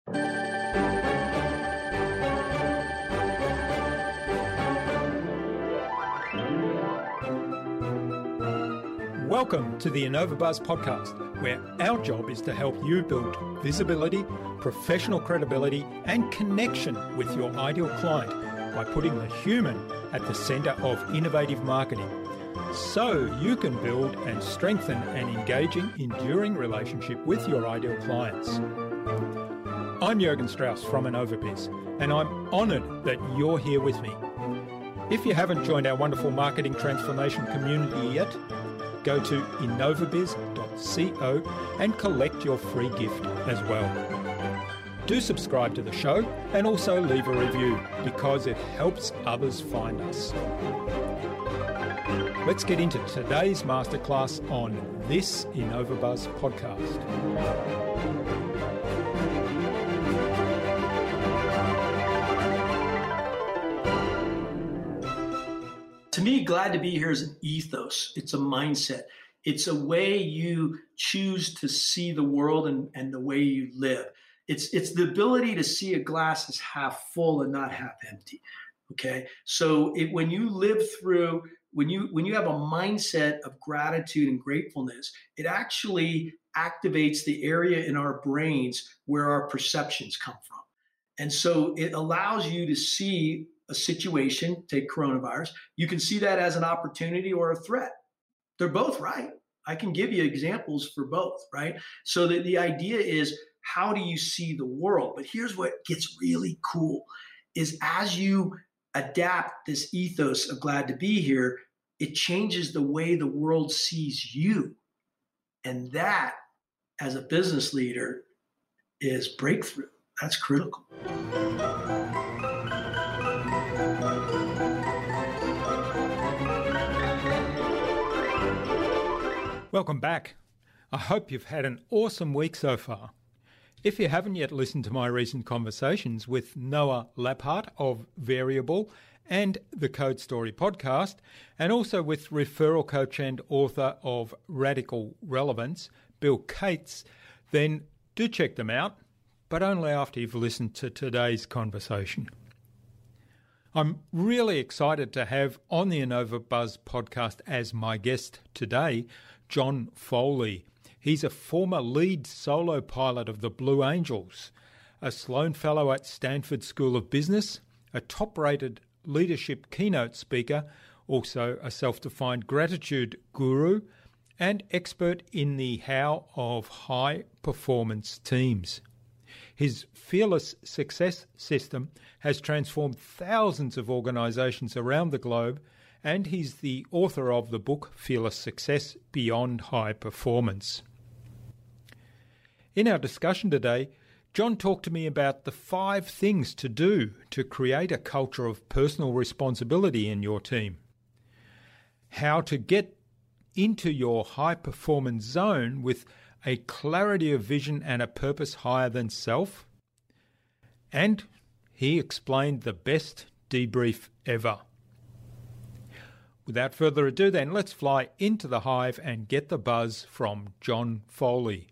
Welcome to the InnovaBuzz podcast, where our job is to help you build visibility, professional credibility, and connection with your ideal client by putting the human at the center of innovative marketing, so you can build and strengthen an engaging, enduring relationship with your ideal clients. I'm Jürgen Strauss from InnovaBiz, and I'm honored that you're here with me. If you haven't joined our wonderful marketing transformation community yet, go to innovabiz.co and collect your free gift as well. Do subscribe to the show and also leave a review because it helps others find us. Let's get into today's masterclass on this InnovaBuzz podcast. To me, glad to be here is an ethos. It's a mindset. It's a way you choose to see the world and the way you live. It's the ability to see a glass as half full and not half empty. Okay. So when you live through, when you have a mindset of gratitude and gratefulness, it actually activates the area in our brains where our perceptions come from. And so it allows you to see a situation, take coronavirus, you can see that as an opportunity or a threat. They're both right. I can give you examples for both, right? So that the idea is, how do you see the world? But here's what gets really cool is as you adapt this ethos of glad to be here, it changes the way the world sees you. And that, as a business leader, is breakthrough. That's critical. Welcome back. I hope you've had an awesome week so far. If you haven't yet listened to my recent conversations with Noah Laphart of Variable and the Code Story podcast, and also with referral coach and author of Radical Relevance, Bill Cates, then do check them out, but only after you've listened to today's conversation. I'm really excited to have on the InnovaBuzz podcast as my guest today, John Foley. He's a former lead solo pilot of the Blue Angels, a Sloan Fellow at Stanford School of Business, a top-rated leadership keynote speaker, also a self-defined gratitude guru, and expert in the how of high-performance teams. His Fearless Success system has transformed thousands of organizations around the globe, and he's the author of the book Fearless Success Beyond High Performance. In our discussion today, John talked to me about the 5 things to do to create a culture of personal responsibility in your team, how to get into your high-performance zone with a clarity of vision and a purpose higher than self, and he explained the best debrief ever. Without further ado then, let's fly into the hive and get the buzz from John Foley.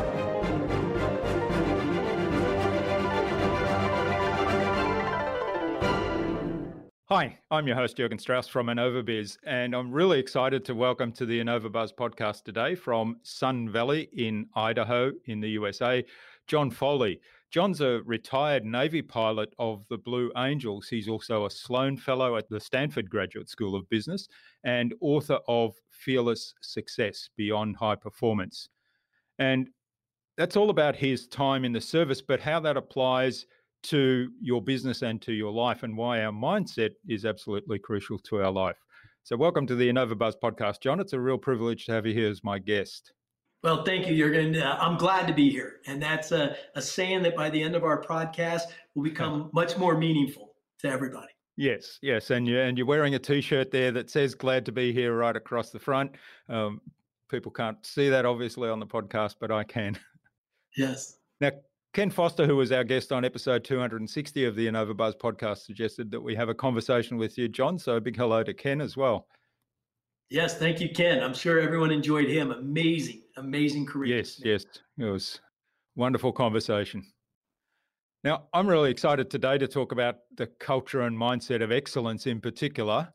Hi, I'm your host, Jürgen Strauss from InnovaBiz, and I'm really excited to welcome to the InnovaBuzz podcast today from Sun Valley in Idaho in the USA, John Foley. John's a retired Navy pilot of the Blue Angels. He's also a Sloan Fellow at the Stanford Graduate School of Business and author of Fearless Success Beyond High Performance. And that's all about his time in the service, but how that applies to your business and to your life, and why our mindset is absolutely crucial to our life. So welcome to the InnovaBuzz podcast, John. It's a real privilege to have you here as my guest. Well, thank you, Jürgen. I'm glad to be here. And that's a saying that by the end of our podcast will become much more meaningful to everybody. Yes. And you're wearing a T-shirt there that says "Glad to be here" right across the front. People can't see that obviously on the podcast, but I can. Yes. Now, Ken Foster, who was our guest on episode 260 of the InnovaBuzz podcast, suggested that we have a conversation with you, John. So a big hello to Ken as well. Yes, thank you, Ken. I'm sure everyone enjoyed him. Amazing career. Yes. It was a wonderful conversation. Now, I'm really excited today to talk about the culture and mindset of excellence in particular,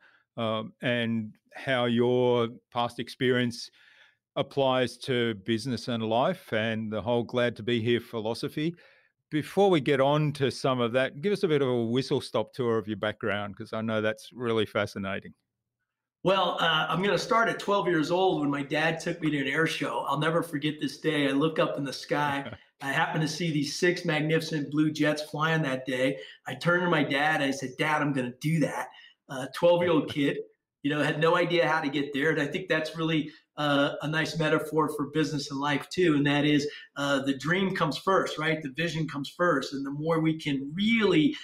and how your past experience applies to business and life and the whole glad to be here philosophy. Before we get on to some of that, give us a bit of a whistle stop tour of your background because I know that's really fascinating. Well, I'm going to start at 12 years old when my dad took me to an air show. I'll never forget this day. I look up in the sky. I happened to see these six magnificent blue jets flying that day. I turned to my dad. I said, Dad, I'm going to do that. 12-year-old kid, had no idea how to get there. And I think that's really a nice metaphor for business and life too. And that is the dream comes first, right? The vision comes first. And the more we can really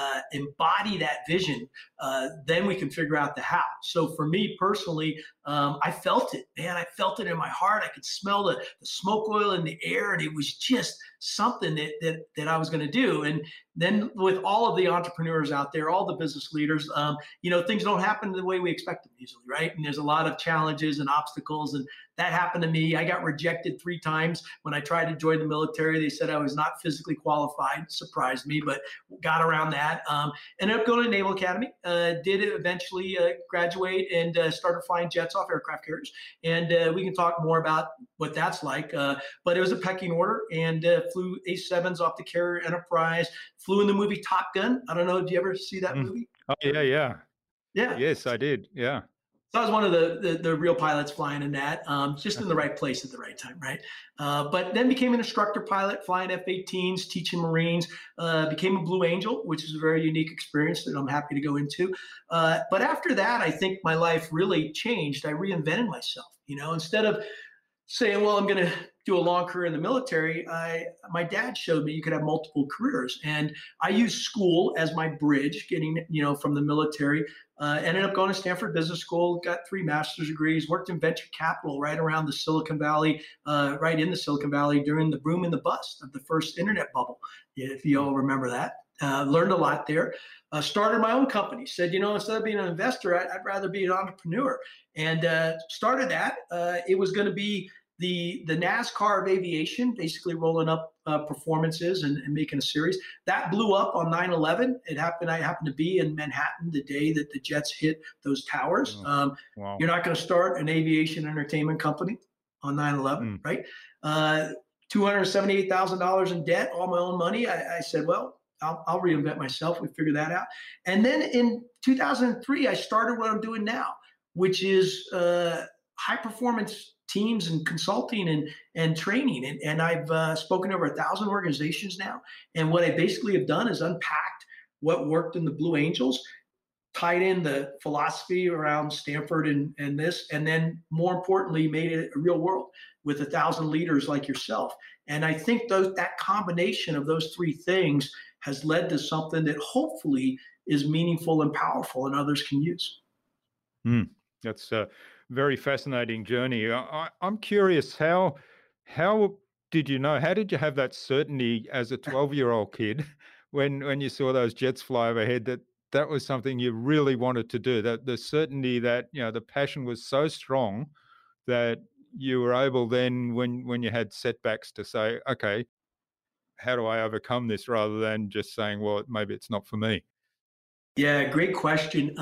embody that vision, then we can figure out the how. So for me personally, I felt it, man. I felt it in my heart. I could smell the smoke oil in the air, and it was just something that I was going to do. And then with all of the entrepreneurs out there, all the business leaders, things don't happen the way we expect them usually, right? And there's a lot of challenges and obstacles, and that happened to me. I got rejected 3 times when I tried to join the military. They said I was not physically qualified. Surprised me, but got around that. Ended up going to Naval Academy. Did eventually graduate and started flying jets off aircraft carriers. And we can talk more about what that's like. But it was a pecking order, and flew A-7s off the Carrier Enterprise. Flew in the movie Top Gun. I don't know. Did you ever see that Mm. movie? Oh, yeah, yeah. Yeah. Yes, I did. Yeah. So I was one of the real pilots flying in that, just in the right place at the right time, right? But then became an instructor pilot, flying F-18s, teaching Marines, became a Blue Angel, which is a very unique experience that I'm happy to go into. But after that, I think my life really changed. I reinvented myself, instead of saying, well, I'm going to do a long career in the military. My dad showed me you could have multiple careers. And I used school as my bridge, getting, from the military. Ended up going to Stanford Business School, got 3 master's degrees, worked in venture capital right around the Silicon Valley, right in the Silicon Valley during the boom and the bust of the first internet bubble, if you all remember that. Learned a lot there. Started my own company. Said, instead of being an investor, I'd rather be an entrepreneur. And started that. It was going to be the NASCAR of aviation, basically rolling up performances and making a series. That blew up on 9/11. I happened to be in Manhattan the day that the jets hit those towers. Wow. You're not going to start an aviation entertainment company on 9/11, right? $278,000 in debt, all my own money. I said, well, I'll reinvent myself. We figured that out. And then in 2003, I started what I'm doing now, which is high performance teams and consulting and training. And I've spoken to over 1,000 organizations now. And what I basically have done is unpacked what worked in the Blue Angels, tied in the philosophy around Stanford and this, and then more importantly, made it a real world with 1,000 leaders like yourself. And I think that combination of those 3 things has led to something that hopefully is meaningful and powerful and others can use. That's a very fascinating journey. I'm curious, how did you know? How did you have that certainty as a 12-year-old kid when you saw those jets fly overhead that was something you really wanted to do? That the certainty that the passion was so strong that you were able then when you had setbacks to say, okay, how do I overcome this, rather than just saying, well, maybe it's not for me. Yeah, great question.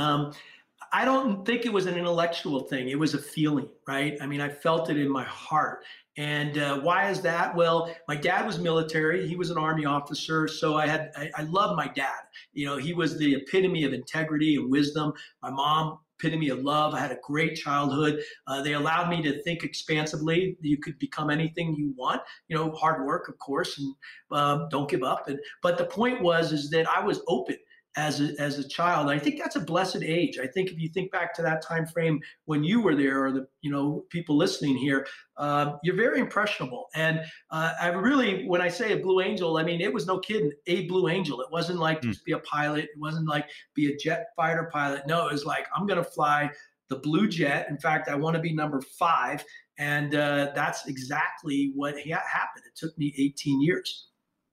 I don't think it was an intellectual thing. It was a feeling, right? I mean, I felt it in my heart. And why is that? Well, my dad was military. He was an Army officer. So I loved my dad. He was the epitome of integrity and wisdom. My mom, epitome of love. I had a great childhood. They allowed me to think expansively. You could become anything you want, hard work, of course, and don't give up. But the point is that I was open as a child. And I think that's a blessed age. I think if you think back to that time frame when you were there, or the people listening here, you're very impressionable. And I really, when I say a Blue Angel, I mean it was no kidding, a Blue Angel. It wasn't like just be a pilot. It wasn't like be a jet fighter pilot. No, it was like I'm going to fly the Blue Jet. In fact, I want to be number 5. And that's exactly what happened. It took me 18 years.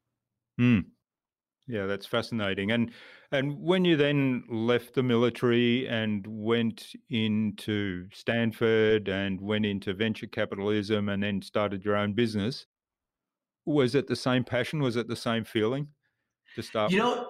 Yeah, that's fascinating. And when you then left the military and went into Stanford and went into venture capitalism and then started your own business, was it the same passion? Was it the same feeling? to start with?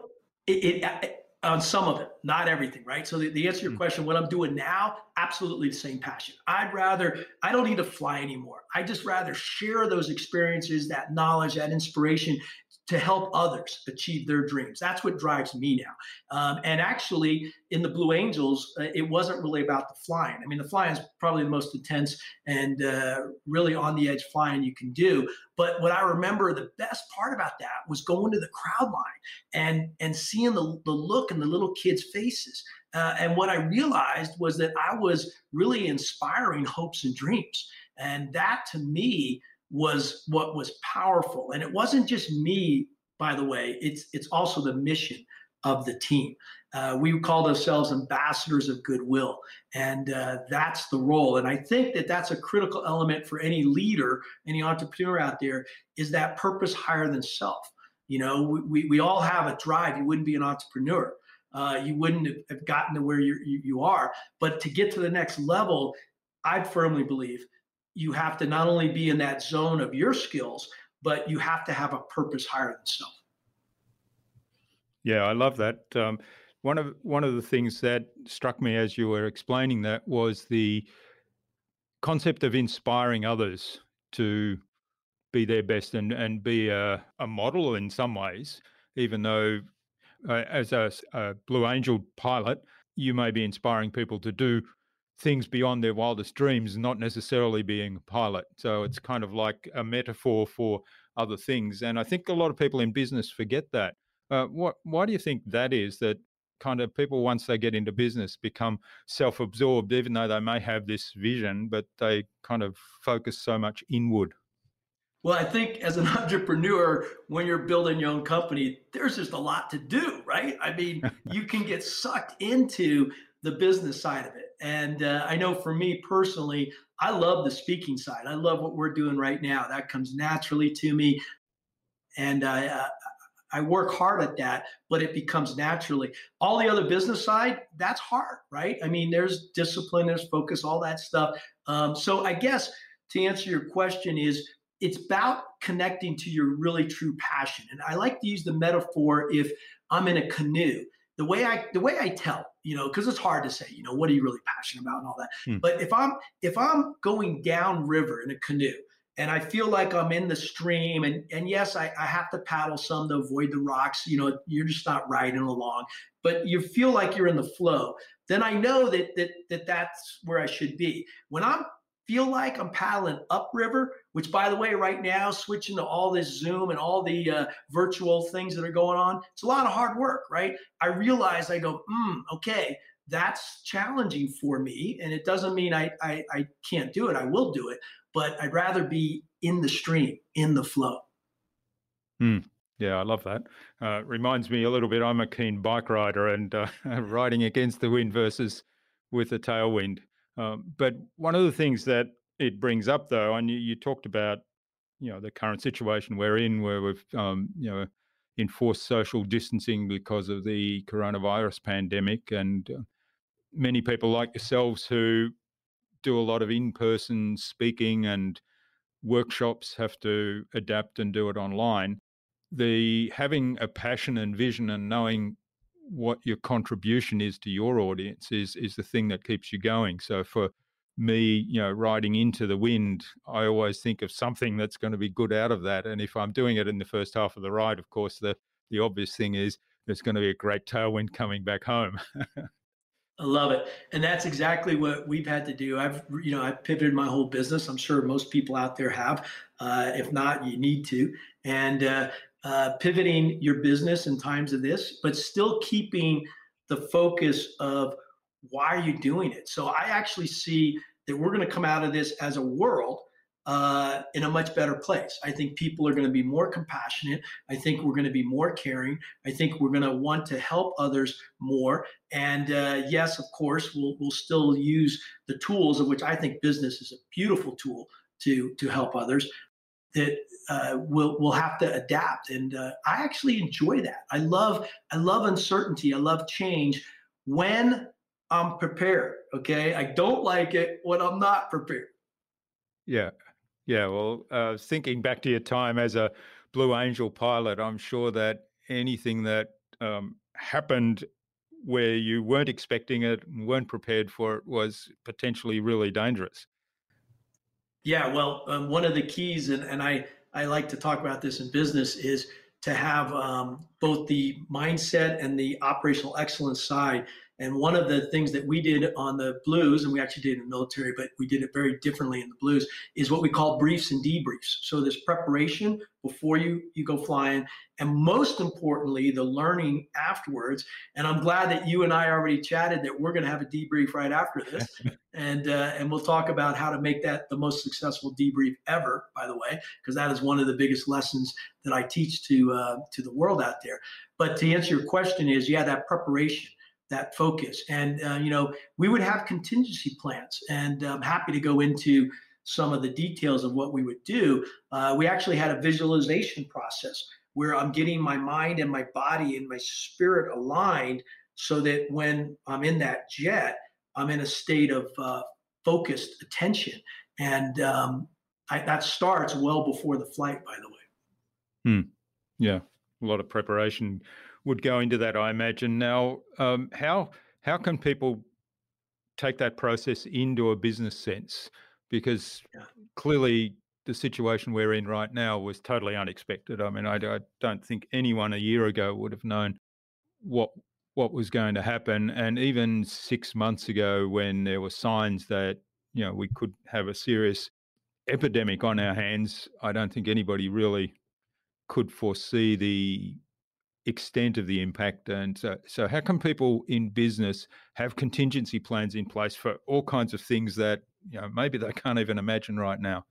On some of it, not everything, right? So the answer to your question, what I'm doing now, absolutely the same passion. I don't need to fly anymore. I just rather share those experiences, that knowledge, that inspiration to help others achieve their dreams. That's what drives me now. And actually, in the Blue Angels, it wasn't really about the flying. I mean, the flying is probably the most intense and really on the edge flying you can do. But what I remember, the best part about that was going to the crowd line and seeing the look in the little kids' faces. And what I realized was that I was really inspiring hopes and dreams. And that to me was what was powerful. And it wasn't just me, by the way, it's also the mission of the team. We called ourselves ambassadors of goodwill, and that's the role. And I think that that's a critical element for any leader, any entrepreneur out there, is that purpose higher than self. You know, we all have a drive. You wouldn't be an entrepreneur. You wouldn't have gotten to where you are. But to get to the next level, I firmly believe you have to not only be in that zone of your skills, but you have to have a purpose higher than self. Yeah, I love that. One of the things that struck me as you were explaining that was the concept of inspiring others to be their best and be a model in some ways, even though as a Blue Angel pilot, you may be inspiring people to do things beyond their wildest dreams, not necessarily being a pilot. So it's kind of like a metaphor for other things. And I think a lot of people in business forget that. Why do you think that is, that kind of people, once they get into business, become self-absorbed, even though they may have this vision, but they kind of focus so much inward? Well, I think as an entrepreneur, when you're building your own company, there's just a lot to do, right? I mean, you can get sucked into the business side of it. And I know for me personally, I love the speaking side. I love what we're doing right now. That comes naturally to me. And I work hard at that, but it becomes naturally. All the other business side, that's hard, right? I mean, there's discipline, there's focus, all that stuff. So I guess to answer your question is, it's about connecting to your really true passion. And I like to use the metaphor, if I'm in a canoe, the way I tell, because it's hard to say, what are you really passionate about and all that. But if I'm going downriver in a canoe and I feel like I'm in the stream, and yes, I have to paddle some to avoid the rocks, you're just not riding along, but you feel like you're in the flow, then I know that's where I should be. When I feel like I'm paddling upriver, which, by the way, right now, switching to all this Zoom and all the virtual things that are going on, it's a lot of hard work, right? I realize, I go, okay, that's challenging for me. And it doesn't mean I can't do it. I will do it. But I'd rather be in the stream, in the flow. Yeah, I love that. Reminds me a little bit, I'm a keen bike rider, and riding against the wind versus with a tailwind. But one of the things that it brings up, though, and you talked about, the current situation we're in, where we've, enforced social distancing because of the coronavirus pandemic, and many people like yourselves who do a lot of in-person speaking and workshops have to adapt and do it online. The having a passion and vision and knowing what your contribution is to your audience is the thing that keeps you going. So for me, riding into the wind, I always think of something that's going to be good out of that. And if I'm doing it in the first half of the ride, of course, the obvious thing is there's going to be a great tailwind coming back home. I love it. And that's exactly what we've had to do. I've pivoted my whole business. I'm sure most people out there have. If not, you need to. And pivoting your business in times of this, but still keeping the focus of why are you doing it? So I actually see that we're going to come out of this as a world in a much better place. I think people are going to be more compassionate. I think we're going to be more caring. I think we're going to want to help others more. And yes, of course, we'll still use the tools, of which I think business is a beautiful tool to help others. That we'll have to adapt, and I actually enjoy that. I love uncertainty. I love change when I'm prepared. Okay, I don't like it when I'm not prepared. Yeah. Well, thinking back to your time as a Blue Angel pilot, I'm sure that anything that happened where you weren't expecting it and weren't prepared for it was potentially really dangerous? Yeah, well, one of the keys, and I like to talk about this in business, is to have both the mindset and the operational excellence side. And one of the things that we did on the Blues, and we actually did in the military, but we did it very differently in the Blues, is what we call briefs and debriefs. So there's preparation before you go flying, and most importantly, the learning afterwards. And I'm glad that you and I already chatted that we're going to have a debrief right after this, and we'll talk about how to make that the most successful debrief ever. By the way, because that is one of the biggest lessons that I teach to the world out there. But to answer your question, is yeah, that preparation, that focus. And, we would have contingency plans, and I'm happy to go into some of the details of what we would do. We actually had a visualization process where I'm getting my mind and my body and my spirit aligned so that when I'm in that jet, I'm in a state of focused attention. And that starts well before the flight, by the way. Yeah, a lot of preparation would go into that, I imagine. Now, how can people take that process into a business sense? Because clearly the situation we're in right now was totally unexpected. I mean, I don't think anyone a year ago would have known what was going to happen. And even 6 months ago, when there were signs that we could have a serious epidemic on our hands, I don't think anybody really could foresee the extent of the impact. And so how can people in business have contingency plans in place for all kinds of things that maybe they can't even imagine right now?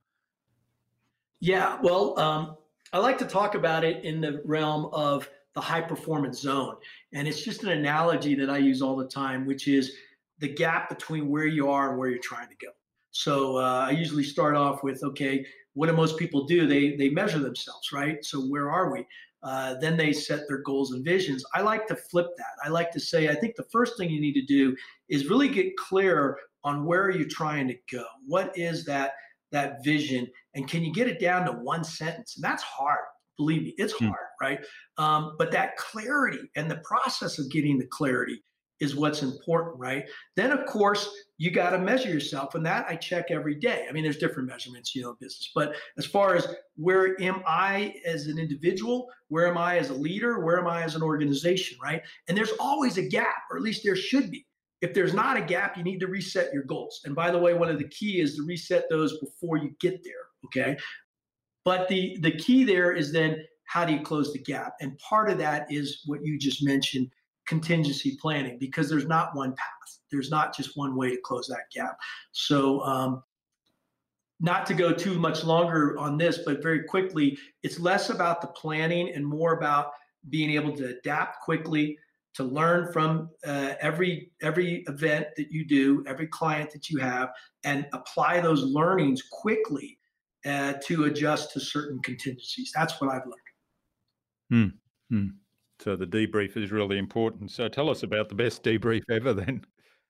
Yeah, well, I like to talk about it in the realm of the high performance zone. And it's just an analogy that I use all the time, which is the gap between where you are and where you're trying to go. So I usually start off with, okay, what do most people do? They measure themselves, right? So where are we? Then they set their goals and visions. I like to flip that. I like to say, I think the first thing you need to do is really get clear on where are you trying to go? What is that vision? And can you get it down to one sentence? And that's hard. Believe me, it's hard, right? But that clarity and the process of getting the clarity is what's important, right? Then, of course, you got to measure yourself. And that I check every day. I mean, there's different measurements, in business. But as far as where am I as an individual, where am I as a leader, where am I as an organization, right? And there's always a gap, or at least there should be. If there's not a gap, you need to reset your goals. And by the way, one of the key is to reset those before you get there, okay? But the key there is then how do you close the gap? And part of that is what you just mentioned, contingency planning, because there's not one path. There's not just one way to close that gap. So not to go too much longer on this, but very quickly, it's less about the planning and more about being able to adapt quickly, to learn from every event that you do, every client that you have, and apply those learnings quickly to adjust to certain contingencies. That's what I've learned. So the debrief is really important. So tell us about the best debrief ever then.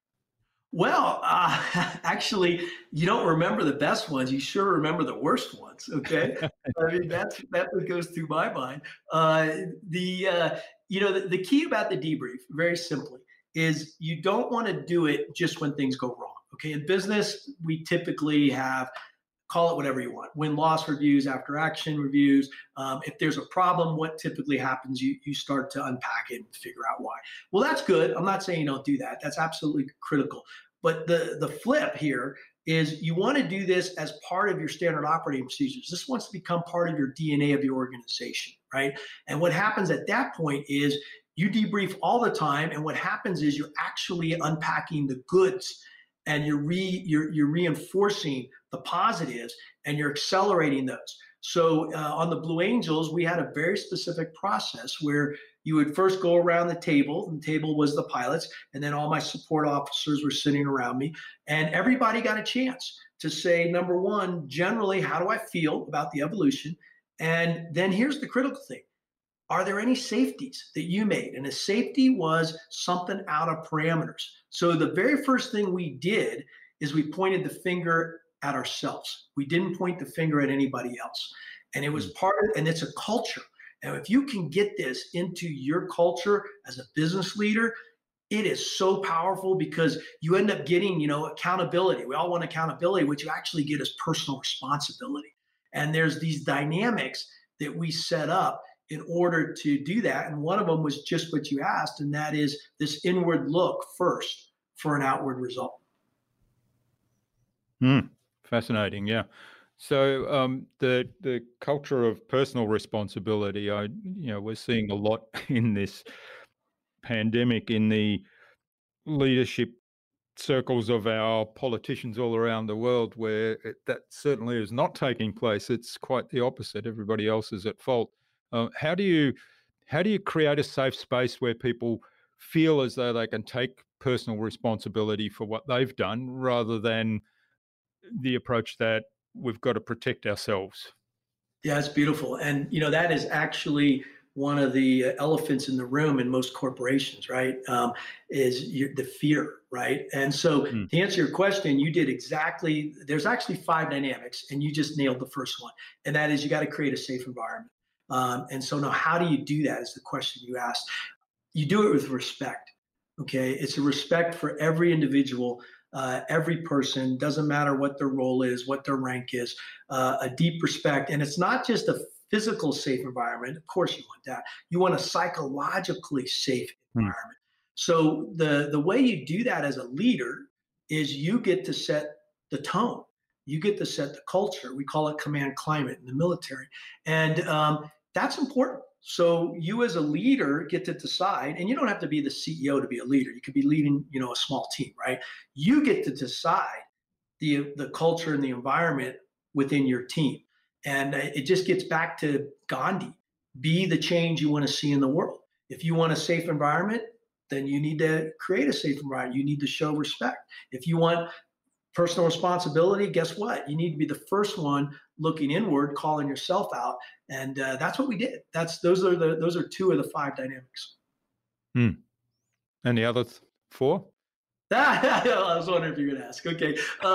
Well, actually, you don't remember the best ones. You sure remember the worst ones. Okay, I mean that's what goes through my mind. The key about the debrief, very simply, is you don't want to do it just when things go wrong. Okay, in business, we typically have, call it whatever you want, win-loss reviews, after action reviews. If there's a problem, what typically happens, you start to unpack it and figure out why. Well, that's good. I'm not saying you don't do that. That's absolutely critical. But the flip here is you want to do this as part of your standard operating procedures. This wants to become part of your DNA of your organization, right? And what happens at that point is you debrief all the time. And what happens is you're actually unpacking the goods, and you're reinforcing the positives, and you're accelerating those. So on the Blue Angels, we had a very specific process where you would first go around the table. The table was the pilots, and then all my support officers were sitting around me, and everybody got a chance to say, number one, generally, how do I feel about the evolution? And then here's the critical thing. Are there any safeties that you made? And a safety was something out of parameters. So the very first thing we did is we pointed the finger at ourselves. We didn't point the finger at anybody else. And it was and it's a culture. And if you can get this into your culture as a business leader, it is so powerful because you end up getting, accountability. We all want accountability. What you actually get is personal responsibility. And there's these dynamics that we set up in order to do that. And one of them was just what you asked, and that is this inward look first for an outward result. Fascinating. Yeah. So the culture of personal responsibility, we're seeing a lot in this pandemic in the leadership circles of our politicians all around the world, where that certainly is not taking place. It's quite the opposite. Everybody else is at fault. How do you create a safe space where people feel as though they can take personal responsibility for what they've done, rather than the approach that we've got to protect ourselves? Yeah, it's beautiful. And, that is actually one of the elephants in the room in most corporations, right? The fear, right? And so to answer your question, you did exactly, there's actually 5 dynamics, and you just nailed the first one. And that is, you got to create a safe environment. And so now, how do you do that is the question you asked. You do it with respect. Okay. It's a respect for every individual, every person, doesn't matter what their role is, what their rank is, a deep respect. And it's not just a physical safe environment. Of course you want that. You want a psychologically safe environment. So the way you do that as a leader is you get to set the tone. You get to set the culture. We call it command climate in the military. And that's important. So you as a leader get to decide, and you don't have to be the CEO to be a leader. You could be leading, a small team, right? You get to decide the culture and the environment within your team. And it just gets back to Gandhi. Be the change you want to see in the world. If you want a safe environment, then you need to create a safe environment. You need to show respect. If you want personal responsibility, guess what? You need to be the first one looking inward, calling yourself out. And that's what we did. Those are 2 of the 5 dynamics. And the other 4? I was wondering if you were going to ask. Okay.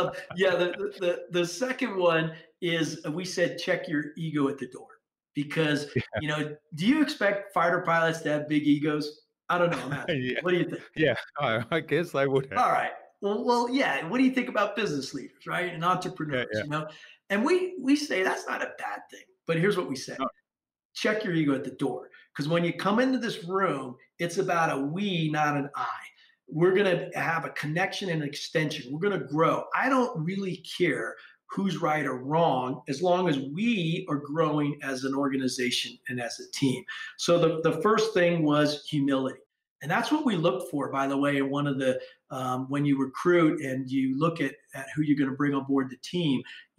The second one is, we said, check your ego at the door. Because, do you expect fighter pilots to have big egos? I don't know. I'm asking. Yeah. What do you think? Yeah, I guess they would have. All right. Well, yeah. What do you think about business leaders, right? And entrepreneurs, And we say that's not a bad thing. But here's what we say. No. Check your ego at the door. Because when you come into this room, it's about a we, not an I. We're going to have a connection and an extension. We're going to grow. I don't really care who's right or wrong, as long as we are growing as an organization and as a team. So the first thing was humility. And that's what we look for, by the way, in one of the, when you recruit and you look at who you're going to bring on board the team,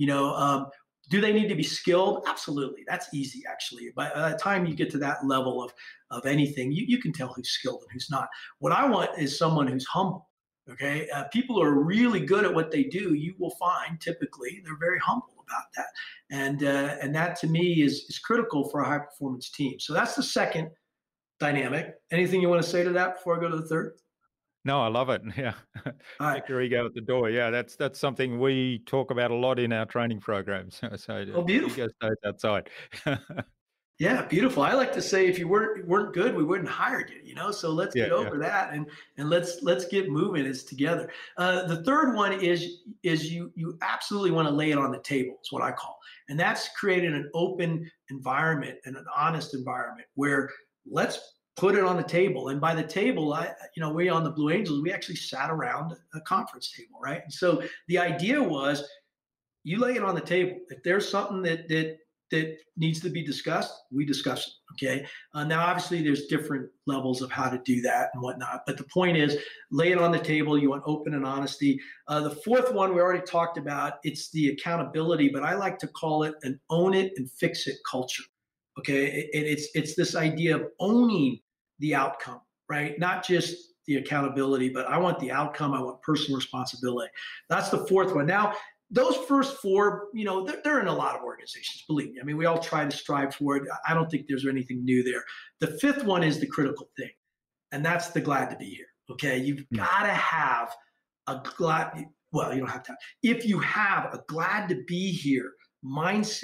do they need to be skilled? Absolutely. That's easy, actually. By the time you get to that level of anything, you can tell who's skilled and who's not. What I want is someone who's humble. Okay. People who are really good at what they do, you will find typically they're very humble about that. And that to me is critical for a high performance team. So that's the second dynamic. Anything you want to say to that before I go to the third? No, I love it. Yeah. Check your ego at the door. Yeah, that's something we talk about a lot in our training programs. So beautiful. Ego stays outside. Yeah, beautiful. I like to say, if you weren't good, we wouldn't hire you, so let's get over that and let's get moving as together. The third one is you absolutely want to lay it on the table, is what I call. And that's creating an open environment and an honest environment where let's put it on the table. And by the table, we on the Blue Angels, we actually sat around a conference table, right? And so the idea was, you lay it on the table. If there's something that needs to be discussed, we discuss it. Okay. Now, obviously, there's different levels of how to do that and whatnot. But the point is, lay it on the table. You want open and honesty. The fourth one we already talked about. It's the accountability, but I like to call it an own it and fix it culture. Okay. It's this idea of owning the outcome, right? Not just the accountability, but I want the outcome. I want personal responsibility. That's the fourth one. Now, those first 4, they're in a lot of organizations, believe me. I mean, we all try to strive for it. I don't think there's anything new there. The fifth one is the critical thing, and that's the glad to be here. Okay. You've got to have a glad, well, you don't have to. If you have a glad to be here mindset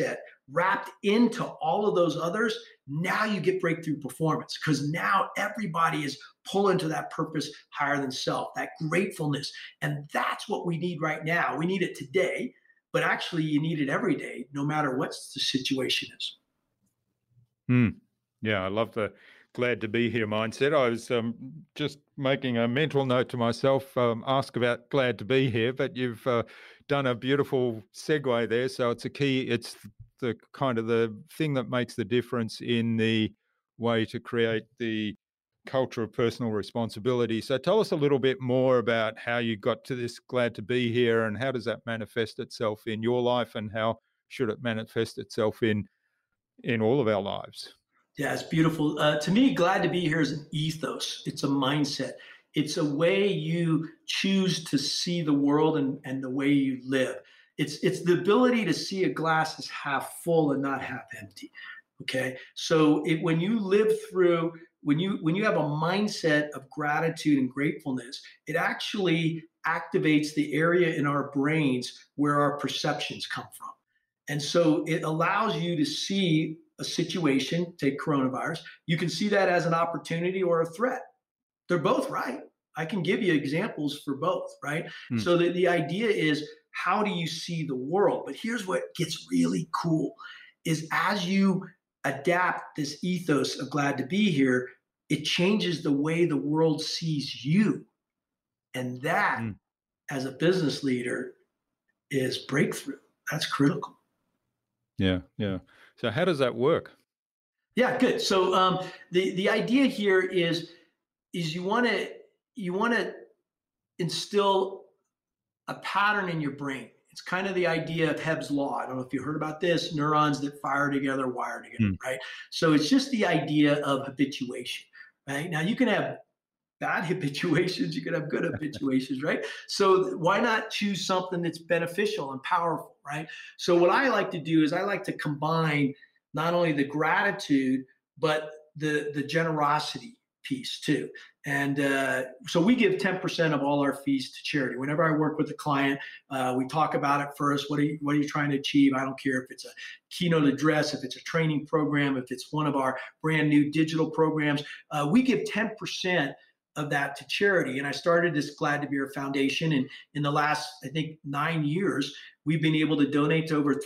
wrapped into all of those others, now you get breakthrough performance because now everybody is pulling to that purpose higher than self, that gratefulness. And that's what we need right now. We need it today, but actually you need it every day, no matter what the situation is. Yeah, I love the glad to be here mindset. I was just making a mental note to myself, ask about glad to be here, but you've done a beautiful segue there. So it's it's the kind of the thing that makes the difference in the way to create the culture of personal responsibility. So tell us a little bit more about how you got to this glad to be here and how does that manifest itself in your life and how should it manifest itself in all of our lives? Yeah, it's beautiful. To me, glad to be here is an ethos. It's a mindset. It's a way you choose to see the world and the way you live. It's the ability to see a glass as half full and not half empty. Okay, so when you live through when you have a mindset of gratitude and gratefulness, it actually activates the area in our brains where our perceptions come from. And so it allows you to see a situation, take coronavirus, you can see that as an opportunity or a threat. They're both right. I can give you examples for both, right? Mm. So the idea is how do you see the world? But here's what gets really cool is as you adapt this ethos of glad to be here, it changes the way the world sees you. And that, as a business leader, is breakthrough. That's critical. Yeah, yeah. So how does that work? Yeah, good. So the idea here is you want to instill a pattern in your brain. It's kind of the idea of Hebb's law. I don't know if you heard about this. Neurons that fire together wire together, right? So it's just the idea of habituation, right? Now you can have bad habituations, you can have good habituations, right? So why not choose something that's beneficial and powerful, right? So what I like to do is I like to combine not only the gratitude, but the generosity piece too. And so we give 10% of all our fees to charity. Whenever I work with a client, we talk about it first. What are you trying to achieve? I don't care if it's a keynote address, if it's a training program, if it's one of our brand new digital programs. We give 10% of that to charity. And I started this Glad to Be Here Foundation. And in the last, I think, 9 years, we've been able to donate to over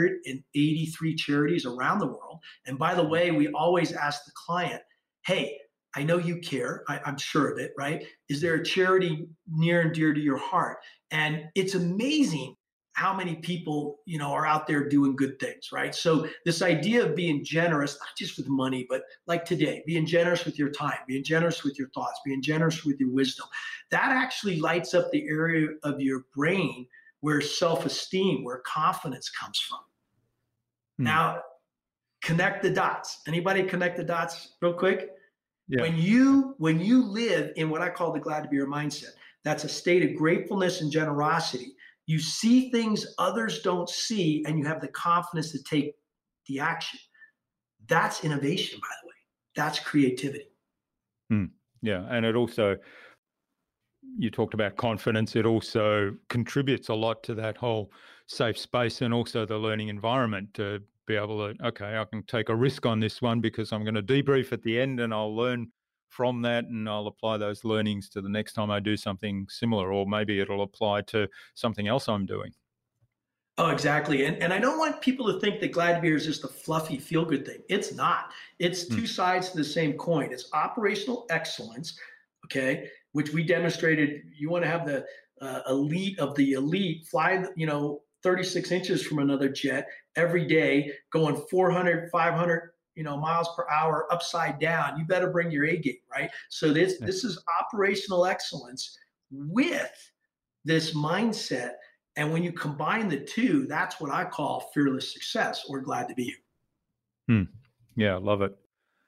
383 charities around the world. And by the way, we always ask the client, hey, I know you care. I'm sure of it, right? Is there a charity near and dear to your heart? And it's amazing how many people, are out there doing good things, right? So this idea of being generous, not just with money, but like today, being generous with your time, being generous with your thoughts, being generous with your wisdom, that actually lights up the area of your brain where self-esteem, where confidence comes from. Now, connect the dots. Anybody connect the dots real quick? Yeah. When you live in what I call the glad to be here mindset, that's a state of gratefulness and generosity. You see things others don't see, and you have the confidence to take the action. That's innovation, by the way. That's creativity. Yeah, and it also, you talked about confidence, it also contributes a lot to that whole safe space and also the learning environment to be able to, okay, I can take a risk on this one because I'm going to debrief at the end and I'll learn from that and I'll apply those learnings to the next time I do something similar, or maybe it'll apply to something else I'm doing. Oh, exactly. And I don't want people to think that Glad to Be Here is just a fluffy feel-good thing. It's not. It's two sides to the same coin. It's operational excellence, okay, which we demonstrated. You want to have the elite of the elite fly, 36 inches from another jet every day, going 400, 500, miles per hour upside down. You better bring your A game, right? So this is operational excellence with this mindset. And when you combine the two, that's what I call fearless success or glad to be here. Yeah, love it.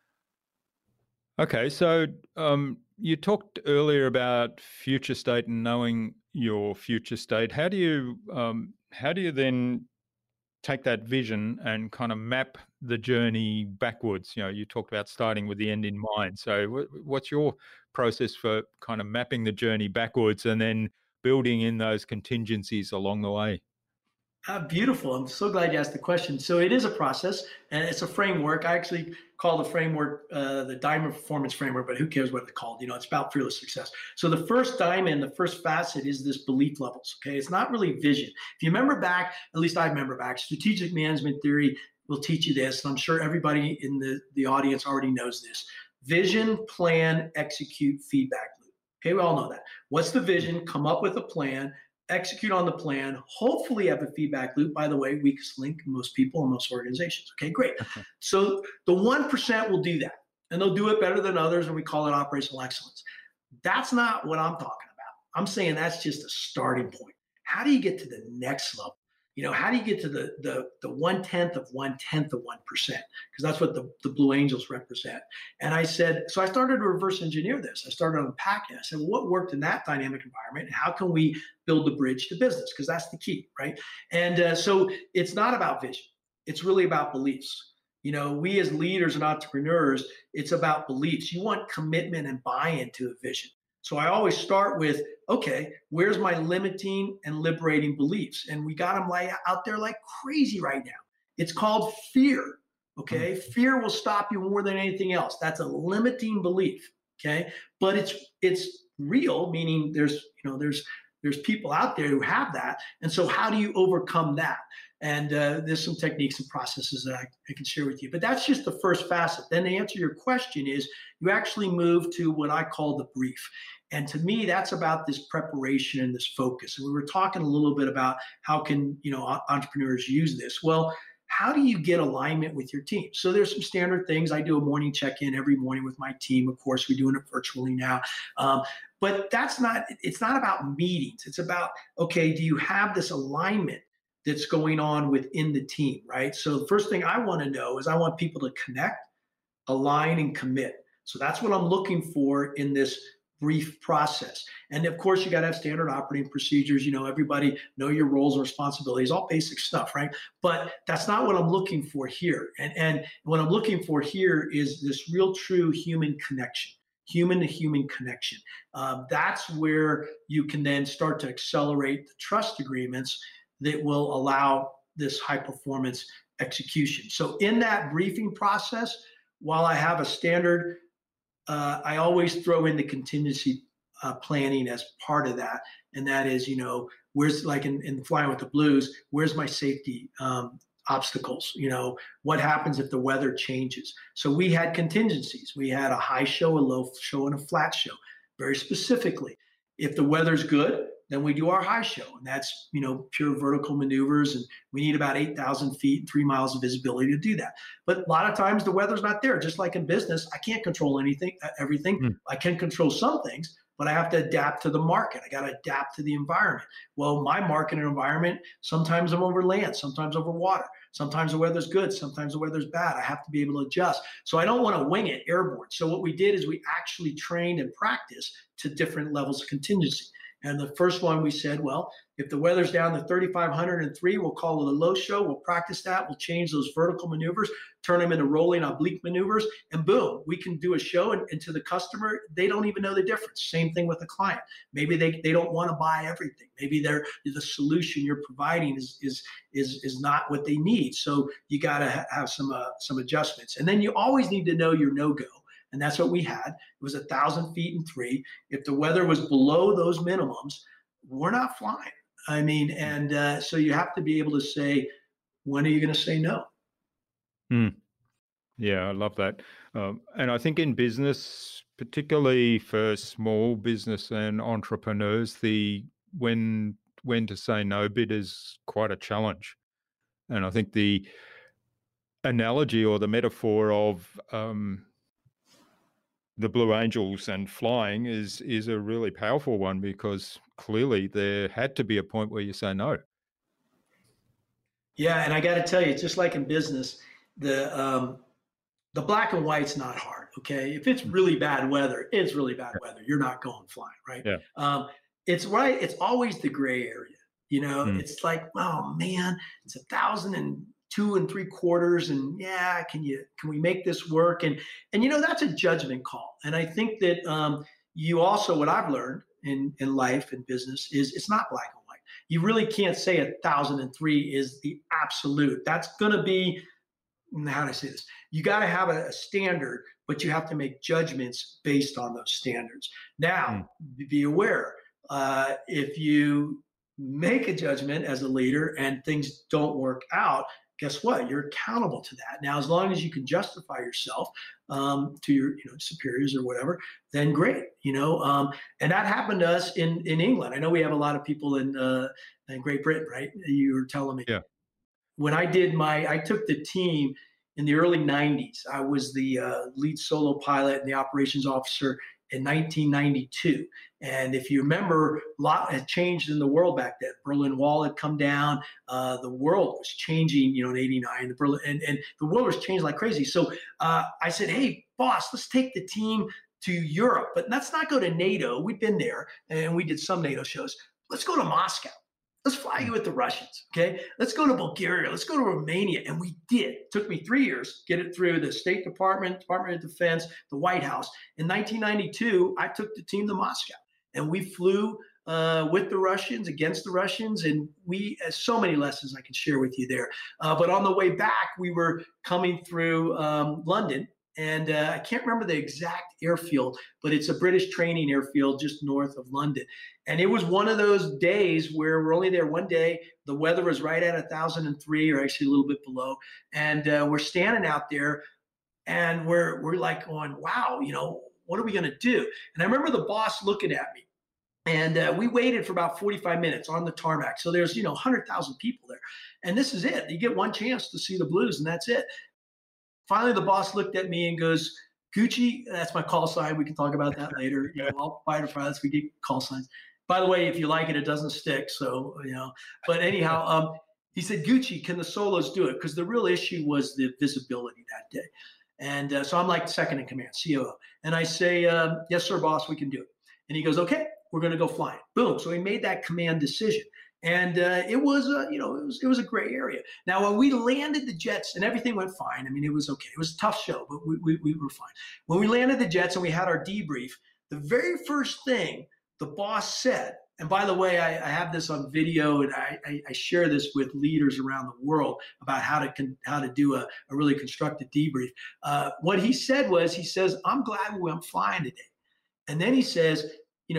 Okay, so you talked earlier about future state and knowing your future state. How do you then take that vision and kind of map the journey backwards? You talked about starting with the end in mind. So what's your process for kind of mapping the journey backwards and then building in those contingencies along the way? Beautiful. I'm so glad you asked the question. So it is a process and it's a framework. I actually call the framework the Diamond Performance Framework, but who cares what it's called? It's about fearless success. So the first diamond, the first facet is this belief levels. Okay. It's not really vision. If you remember back, at least I remember back, strategic management theory will teach you this. And I'm sure everybody in the audience already knows this. Vision, plan, execute, feedback loop. Okay. We all know that. What's the vision? Come up with a plan, execute on the plan, hopefully have a feedback loop. By the way, weakest link in most people and most organizations. Okay, great. So the 1% will do that, and they'll do it better than others, and we call it operational excellence. That's not what I'm talking about. I'm saying that's just a starting point. How do you get to the next level? How do you get to the 1/10 of 1/10 of 1%? Because that's what the Blue Angels represent. And I said, so I started to reverse engineer this. I started unpacking. I said, well, what worked in that dynamic environment? And how can we build the bridge to business? Because that's the key, right? And so it's not about vision. It's really about beliefs. We as leaders and entrepreneurs, it's about beliefs. You want commitment and buy-in to a vision. So I always start with, okay, where's my limiting and liberating beliefs? And we got them out there like crazy right now. It's called fear. Okay. Fear will stop you more than anything else. That's a limiting belief. Okay. But it's real, meaning there's people out there who have that. And so how do you overcome that? And there's some techniques and processes that I can share with you. But that's just the first facet. Then to answer your question is you actually move to what I call the brief. And to me, that's about this preparation and this focus. And we were talking a little bit about how can entrepreneurs use this. Well, how do you get alignment with your team? So there's some standard things. I do a morning check-in every morning with my team. Of course, we're doing it virtually now. But it's not about meetings. It's about, okay, do you have this alignment that's going on within the team, right? So the first thing I want to know is I want people to connect, align, and commit. So that's what I'm looking for in this brief process. And of course, you got to have standard operating procedures. Everybody know your roles and responsibilities, all basic stuff, right? But that's not what I'm looking for here. And what I'm looking for here is this real, true human connection. Human to human connection. That's where you can then start to accelerate the trust agreements that will allow this high performance execution. So in that briefing process, while I have a standard, I always throw in the contingency planning as part of that. And that is, where's like in Flying with the Blues, where's my safety obstacles? What happens if the weather changes? So we had contingencies. We had a high show, a low show, and a flat show, very specifically. If the weather's good, then we do our high show, and that's pure vertical maneuvers, and we need about 8,000 feet and 3 miles of visibility to do that. But a lot of times the weather's not there. Just like in business, I can't control everything. I can control some things, but I have to adapt to the market. I got to adapt to the environment. Well, my market and environment, sometimes I'm over land, sometimes over water. Sometimes the weather's good, sometimes the weather's bad. I have to be able to adjust. So I don't want to wing it airborne. So what we did is we actually trained and practiced to different levels of contingency. And the first one we said, well, if the weather's down to 3,503, we'll call it a low show. We'll practice that. We'll change those vertical maneuvers, turn them into rolling oblique maneuvers, and boom, we can do a show. And to the customer, they don't even know the difference. Same thing with the client. Maybe they don't want to buy everything. Maybe the solution you're providing is not what they need. So you got to have some adjustments. And then you always need to know your no-go. And that's what we had. It was 1,000 feet and 3. If the weather was below those minimums, we're not flying. I mean, and so you have to be able to say, when are you going to say no? Yeah, I love that. And I think in business, particularly for small business and entrepreneurs, the when to say no bit is quite a challenge. And I think the analogy or the metaphor of the Blue Angels and flying is a really powerful one, because clearly there had to be a point where you say no. Yeah, and I got to tell you, just like in business, the black and white's not hard. Okay, if it's really bad weather, it's really bad weather. You're not going flying, right? Yeah. It's right. It's always the gray area. It's like, oh man, it's 1,002 3/4, and yeah, can we make this work? And that's a judgment call. And I think that you also, what I've learned in life and business is it's not black and white. you really can't say 1,003 is the absolute. That's going to be, how do I say this? You got to have a standard, but you have to make judgments based on those standards. Now, be aware, if you make a judgment as a leader and things don't work out, guess what? You're accountable to that. Now, as long as you can justify yourself to your superiors or whatever, then great. And that happened to us in England. I know we have a lot of people in Great Britain, right? You were telling me. Yeah. When I took the team in the early 90s. I was the lead solo pilot and the operations officer in 1992. And if you remember, a lot had changed in the world back then. Berlin Wall had come down. The world was changing, in '89. And the world was changing like crazy. So I said, hey, boss, let's take the team to Europe, but let's not go to NATO. We've been there and we did some NATO shows. Let's go to Moscow. Let's fly you with the Russians, okay? Let's go to Bulgaria. Let's go to Romania. And we did. It took me 3 years to get it through the State Department, Department of Defense, the White House. In 1992, I took the team to Moscow. And we flew with the Russians, against the Russians. And we, so many lessons I can share with you there. But on the way back, we were coming through London. And I can't remember the exact airfield, but it's a British training airfield just north of London. And it was one of those days where we're only there one day. The weather was right at 1,003, or actually a little bit below. And we're standing out there, and we're like going, wow, what are we going to do? And I remember the boss looking at me. And we waited for about 45 minutes on the tarmac. So there's, 100,000 people there. And this is it. You get one chance to see the Blues, and that's it. Finally, the boss looked at me and goes, Gucci, that's my call sign. We can talk about that later. All fighter pilots, we get call signs. By the way, if you like it, it doesn't stick. So, but anyhow, he said, Gucci, can the solos do it? Because the real issue was the visibility that day. And so I'm like second in command, COO. And I say, yes, sir, boss, we can do it. And he goes, okay, we're going to go flying. Boom. So he made that command decision. And it was a gray area. Now, when we landed the jets and everything went fine, I mean, it was okay. It was a tough show, but we were fine. When we landed the jets and we had our debrief, the very first thing the boss said, and by the way, I have this on video, and I share this with leaders around the world about how to do a really constructive debrief. What he said was, he says, I'm glad we went flying today. And then he says,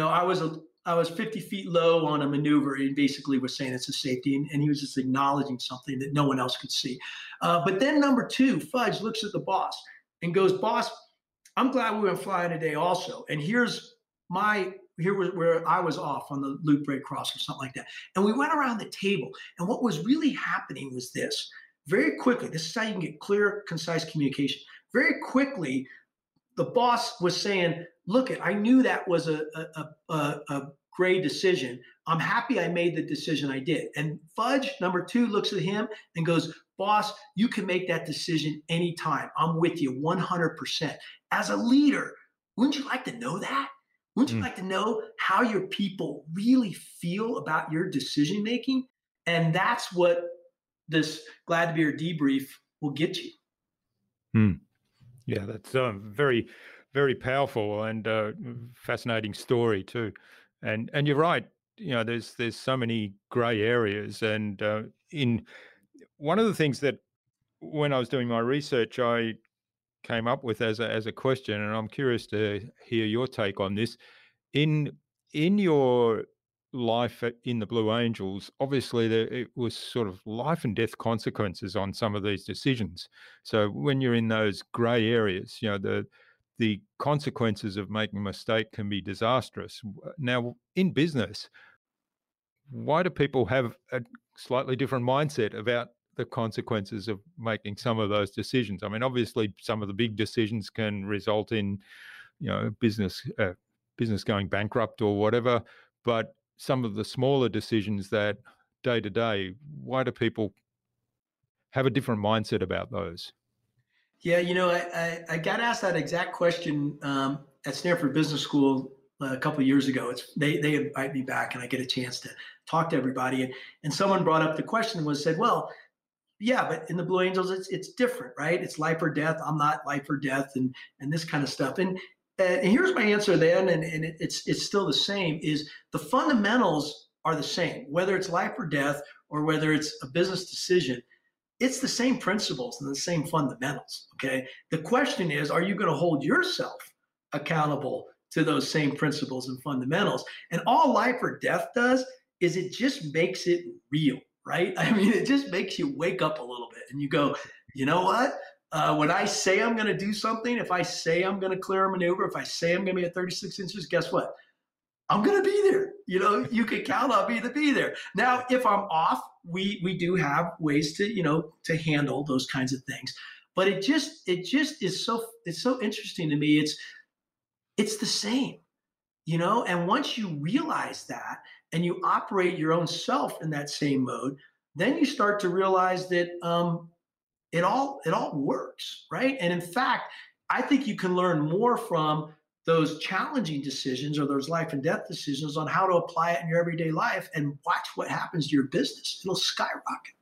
I was 50 feet low on a maneuver, and basically was saying it's a safety, and he was just acknowledging something that no one else could see. But then number two, Fudge looks at the boss and goes, boss, I'm glad we went flying today also. And here was where I was off on the loop break cross or something like that. And we went around the table, and what was really happening was this. Very quickly, this is how you can get clear, concise communication. Very quickly, the boss was saying, look, I knew that was a great decision. I'm happy I made the decision I did. And Fudge, number two, looks at him and goes, boss, you can make that decision anytime. I'm with you 100%. As a leader, wouldn't you like to know that? Wouldn't you like to know how your people really feel about your decision making? And that's what this Glad to Be Here debrief will get you. Yeah, that's very, very powerful and fascinating story too. And you're right. There's so many grey areas. And in one of the things that when I was doing my research, I came up with as a question, and I'm curious to hear your take on this. In your life in the Blue Angels, obviously it was sort of life and death consequences on some of these decisions. So when you're in those grey areas, the consequences of making a mistake can be disastrous. Now, in business, why do people have a slightly different mindset about the consequences of making some of those decisions? I mean, obviously, some of the big decisions can result in, business going bankrupt or whatever, but some of the smaller decisions that day to day, why do people have a different mindset about those? Yeah, I got asked that exact question at Stanford Business School a couple of years ago. They invite me back, and I get a chance to talk to everybody. And someone brought up the question and said, well, yeah, but in the Blue Angels, it's different, right? It's life or death. I'm not life or death, and this kind of stuff. And here's my answer then, and it's still the same, is the fundamentals are the same, whether it's life or death or whether it's a business decision. It's the same principles and the same fundamentals. Okay. The question is, are you going to hold yourself accountable to those same principles and fundamentals? And all life or death does is it just makes it real, right? I mean, it just makes you wake up a little bit and you go, you know what? When I say I'm going to do something, if I say I'm going to clear a maneuver, if I say I'm going to be at 36 inches, guess what? I'm going to be there. You can count on me to be there. Now, if I'm off, we do have ways to handle those kinds of things. But it just is so interesting to me. It's the same, and once you realize that and you operate your own self in that same mode, then you start to realize that it all works, right? And in fact, I think you can learn more from those challenging decisions or those life and death decisions on how to apply it in your everyday life, and watch what happens to your business. It'll skyrocket.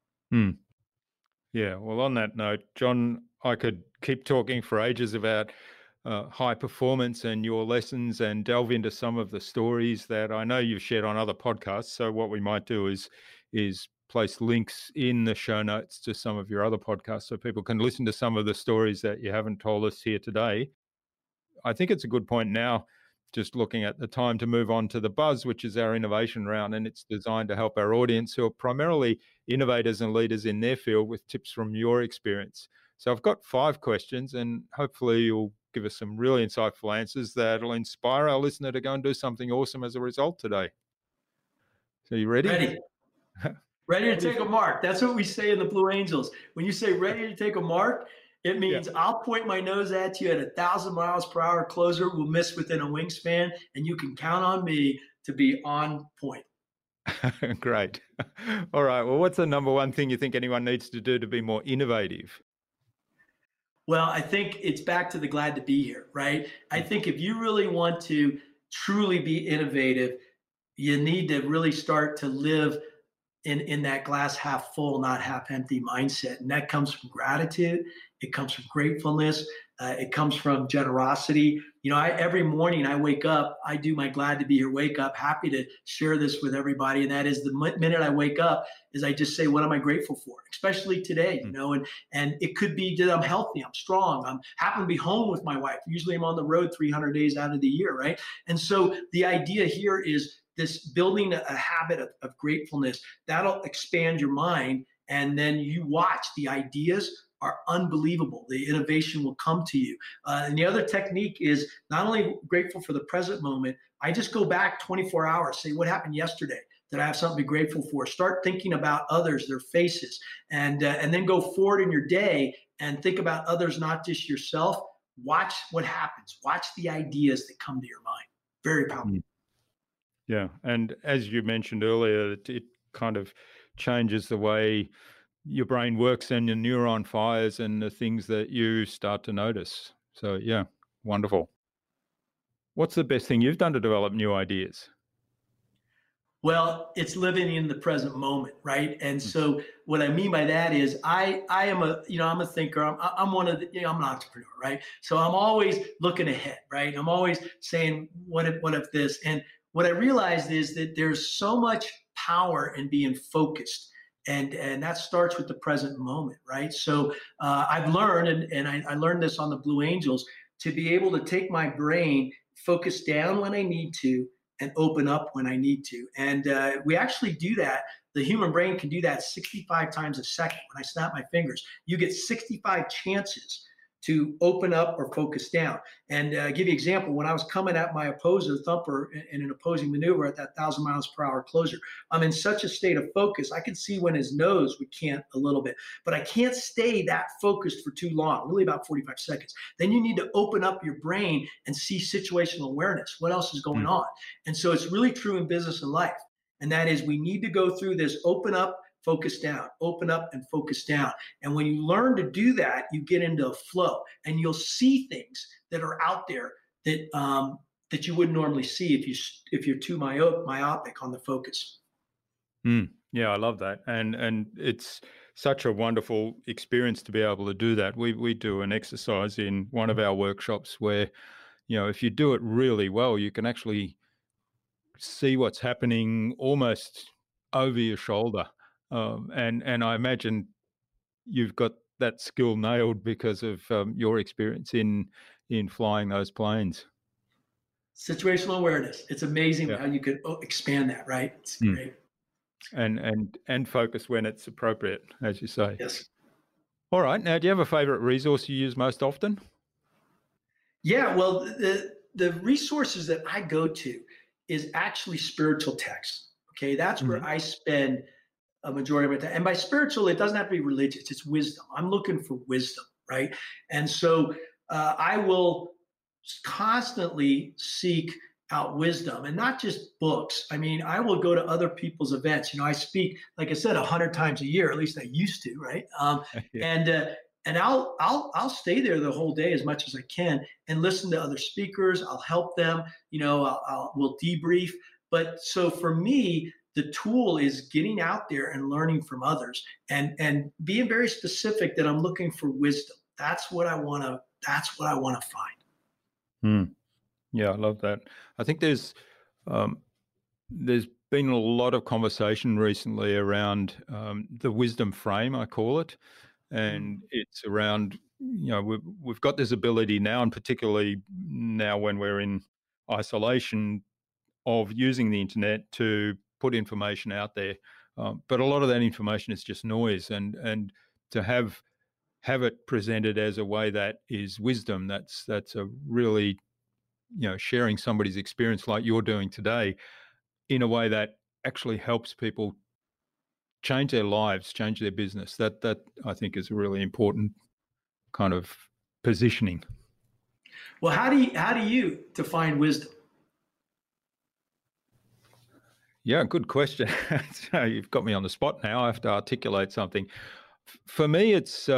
Yeah. Well, on that note, John, I could keep talking for ages about high performance and your lessons and delve into some of the stories that I know you've shared on other podcasts. So what we might do is place links in the show notes to some of your other podcasts so people can listen to some of the stories that you haven't told us here today. I think it's a good point now, just looking at the time to move on to the Buzz, which is our innovation round, and it's designed to help our audience who are primarily innovators and leaders in their field with tips from your experience. So I've got 5 questions, and hopefully you'll give us some really insightful answers that'll inspire our listener to go and do something awesome as a result today. So you ready? Ready. Ready to take a mark. That's what we say in the Blue Angels. When you say ready to take a mark, it means I'll point my nose at you at 1,000 miles per hour closer. We'll miss within a wingspan, and you can count on me to be on point. Great. All right. Well, what's the number one thing you think anyone needs to do to be more innovative? Well, I think it's back to the glad to be here, right? I think if you really want to truly be innovative, you need to really start to live in that glass half full, not half empty mindset. And that comes from gratitude. It comes from gratefulness. It comes from generosity. Every morning I wake up, I do my glad to be here wake up, happy to share this with everybody. And that is the minute I wake up is I just say, what am I grateful for? Especially today, and it could be that I'm healthy, I'm strong, I'm happen to be home with my wife. Usually I'm on the road 300 days out of the year, right? And so the idea here is this building a habit of gratefulness. That'll expand your mind. And then you watch, the ideas are unbelievable. The innovation will come to you. And the other technique is not only grateful for the present moment, I just go back 24 hours, say, what happened yesterday? Did I have something to be grateful for? Start thinking about others, their faces, and then go forward in your day and think about others, not just yourself. Watch what happens. Watch the ideas that come to your mind. Very powerful. Yeah. And as you mentioned earlier, it kind of changes the way your brain works and your neuron fires and the things that you start to notice. So, yeah, wonderful. What's the best thing you've done to develop new ideas? Well, it's living in the present moment, right? And so what I mean by that is I am I'm a thinker. I'm one of the, I'm an entrepreneur, right? So I'm always looking ahead, right? I'm always saying, what if this? And what I realized is that there's so much power in being focused. And that starts with the present moment, right? So I've learned, and I learned this on the Blue Angels, to be able to take my brain, focus down when I need to, and open up when I need to. And we actually do that. The human brain can do that 65 times a second. When I snap my fingers, you get 65 chances to open up or focus down. And give you an example, when I was coming at my opposer, Thumper, in an opposing maneuver at that 1,000 miles per hour closer, I'm in such a state of focus. I can see when his nose would cant a little bit, but I can't stay that focused for too long, really about 45 seconds. Then you need to open up your brain and see situational awareness. What else is going on? And so it's really true in business and life. And that is, we need to go through this open up, focus down, open up and focus down. And when you learn to do that, you get into a flow and you'll see things that are out there that you wouldn't normally see if you're too myopic on the focus. Yeah, I love that. And it's such a wonderful experience to be able to do that. We do an exercise in one of our workshops where, if you do it really well, you can actually see what's happening almost over your shoulder. And I imagine you've got that skill nailed because of your experience in flying those planes. Situational awareness. It's amazing Yeah. how you could expand that, right? It's Mm. great. And focus when it's appropriate, as you say. Yes. All right. Now, do you have a favorite resource you use most often? Yeah, well, the resources that I go to is actually spiritual text. Okay, that's where Mhm. I spend a majority of my time. And by spiritual, it doesn't have to be religious; it's wisdom. I'm looking for wisdom, right? And so I will constantly seek out wisdom, and not just books. I mean, I will go to other people's events. I speak, like I said, 100 times a year. At least I used to, right? Yeah. And uh, and I'll stay there the whole day as much as I can and listen to other speakers. I'll help them. We'll debrief. But so for me, the tool is getting out there and learning from others, and being very specific that I'm looking for wisdom. That's what I want to. That's what I want to find. Hmm. Yeah, I love that. I think um, there's been a lot of conversation recently around the wisdom frame, I call it, Mm. and it's around we've got this ability now, and particularly now when we're in isolation, of using the internet to put information out there. But a lot of that information is just noise, and to have it presented as a way that is wisdom. That's a really sharing somebody's experience like you're doing today in a way that actually helps people change their lives, change their business. That I think is a really important kind of positioning. Well, how do you define wisdom? Yeah, good question. So you've got me on the spot now. I have to articulate something. For me, it's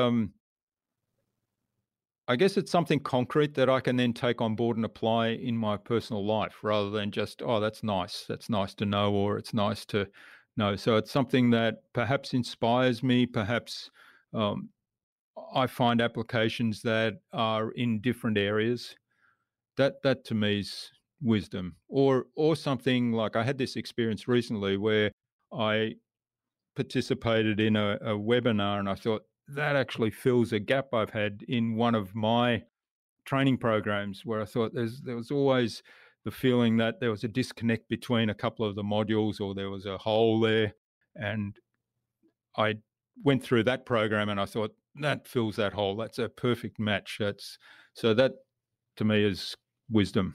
I guess it's something concrete that I can then take on board and apply in my personal life rather than just, oh, that's nice. That's nice to know, or it's nice to know. So it's something that perhaps inspires me, perhaps um, I find applications that are in different areas. That to me is wisdom. Or something like I had this experience recently where I participated in a webinar and I thought that actually fills a gap I've had in one of my training programs where I thought there was always the feeling that there was a disconnect between a couple of the modules or there was a hole there. And I went through that program and I thought that fills that hole. That's a perfect match. That to me is wisdom.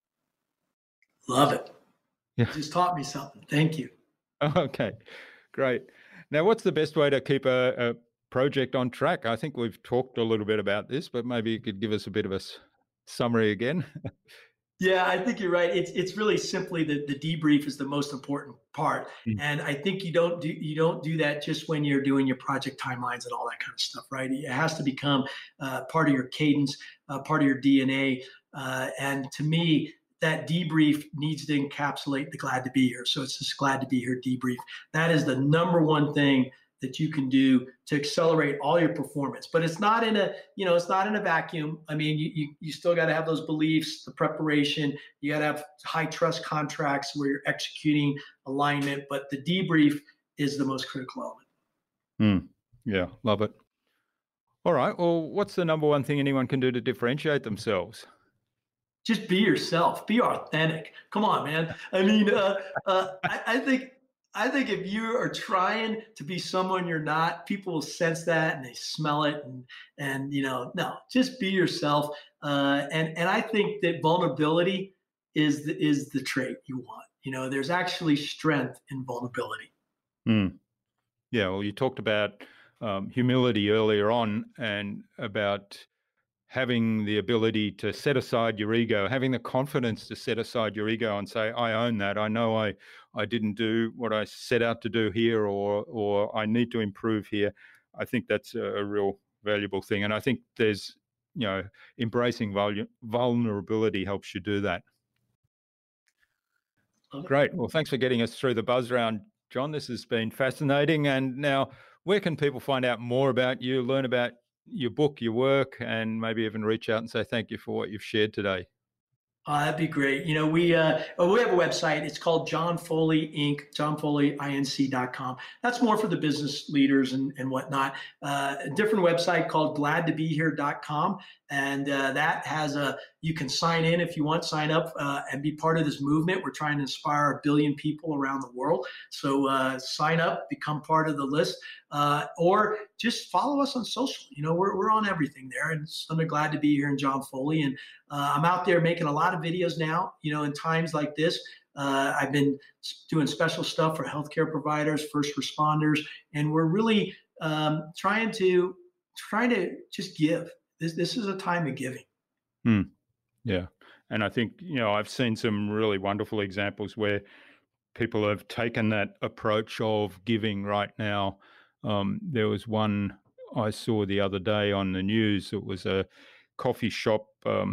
Love it. Yeah. You just taught me something. Thank you. Okay. Great. Now, what's the best way to keep a project on track? I think we've talked a little bit about this, but maybe you could give us a bit of a summary again. Yeah, I think you're right. It's really simply the debrief is the most important part, Mm. and I think you don't do that just when you're doing your project timelines and all that kind of stuff, right? It has to become part of your cadence, part of your DNA, and to me, that debrief needs to encapsulate the glad to be here. So it's just glad to be here debrief. That is the number one thing that you can do to accelerate all your performance. But it's not in a vacuum. I mean, you still got to have those beliefs, the preparation. You got to have high trust contracts where you're executing alignment. But the debrief is the most critical element. Mm. Yeah, love it. All right. Well, what's the number one thing anyone can do to differentiate themselves? Just be yourself. Be authentic. Come on, man. I mean, I think if you are trying to be someone you're not, people will sense that and they smell it. And no, just be yourself. And I think that vulnerability is the trait you want. There's actually strength in vulnerability. Mm. Yeah. Well, you talked about humility earlier on and about having the ability to set aside your ego, having the confidence to set aside your ego and say, I own that. I know I didn't do what I set out to do here, or I need to improve here. I think that's a real valuable thing. And I think there's, embracing vulnerability helps you do that. Love it. Great. Well, thanks for getting us through the buzz round, John. This has been fascinating. And now, where can people find out more about you, learn about your book, your work, and maybe even reach out and say thank you for what you've shared today? Oh, that'd be great. We have a website. It's called John Foley Inc. JohnFoleyInc.com. That's more for the business leaders and whatnot. A different website called GladToBeHere.com, and that has you can sign in if you want, sign up and be part of this movement. We're trying to inspire 1 billion people around the world. So sign up, become part of the list, or just follow us on social. We're on everything there, and I'm glad to be here in John Foley. And I'm out there making a lot of videos now, in times like this. I've been doing special stuff for healthcare providers, first responders, and we're really trying to just give. This is a time of giving. Yeah. And I think, I've seen some really wonderful examples where people have taken that approach of giving right now. There was one I saw the other day on the news. It was a coffee shop.